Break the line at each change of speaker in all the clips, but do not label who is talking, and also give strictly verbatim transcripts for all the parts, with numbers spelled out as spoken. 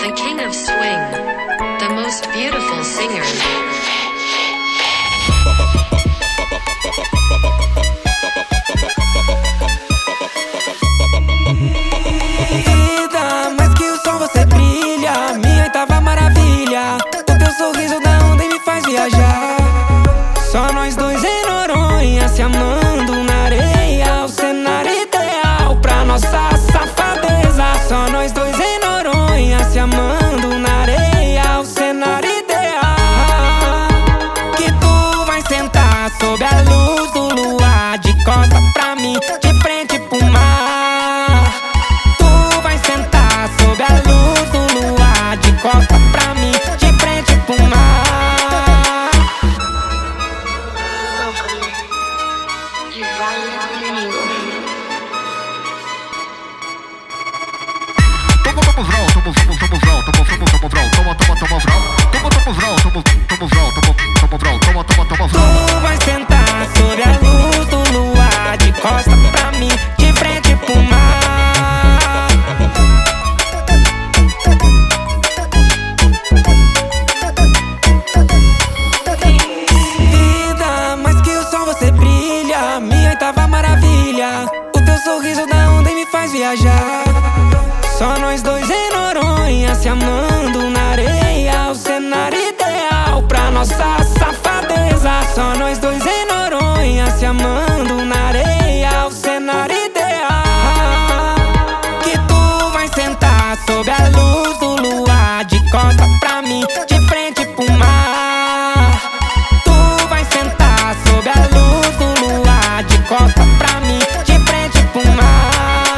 the king of swing, the most beautiful singer.
Vida, mais que o sol você brilha, minha oitava maravilha. O teu sorriso dá onda e me faz viajar. Só nós dois em Noronha, se amando na areia. O cenário ideal pra nossa safadeza. Só nós dois em Noronha, se amando na areia. O cenário ideal. Que tu vai sentar sob a luz do luar, de costa pra mim, de frente pro mar. Tu vai sentar sob a luz do luar, de costa pra mim, de frente pro mar.
E vai comigo.
Toma, toma vrão, toma, toma, toma vrão, toma, toma, toma vrão, toma, toma, toma vrão, toma, toma vrão, toma, toma vrão, toma, toma vrão, toma, toma, toma vrão.
Tu vai sentar sob a luz do luar, de costa pra mim, de frente pro mar. Vida, mais que o sol você brilha, minha oitava maravilha. O teu sorriso dá onda e me faz viajar. Só nós dois em Noronha, se amando na areia. O cenário ideal pra nossa safadeza. Só nós dois em Noronha, se amando na areia. O cenário ideal. Que tu vai sentar sob a luz do luar, de costa pra mim, de frente pro mar. Tu vai sentar sob a luz do luar, de costa pra mim, de frente pro mar.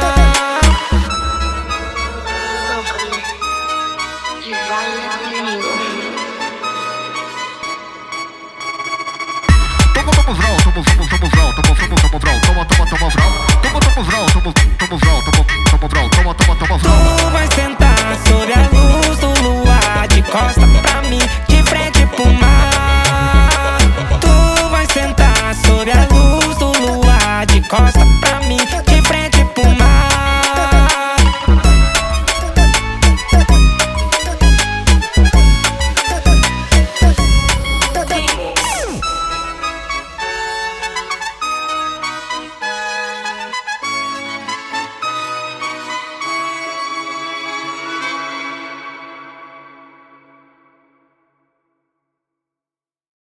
E vai comigo.
Toma, toma vrão, toma, toma, toma vrão, toma, toma, toma vrão, toma, toma, toma vrão, toma, toma vrão, toma, toma vrão, toma, toma vrão, toma, toma, toma vrão.
Tu vai sentar sob a luz do luar, de costa pra mim, de frente pro mar. Tu vai sentar sob a luz do luar, de costa pra mim,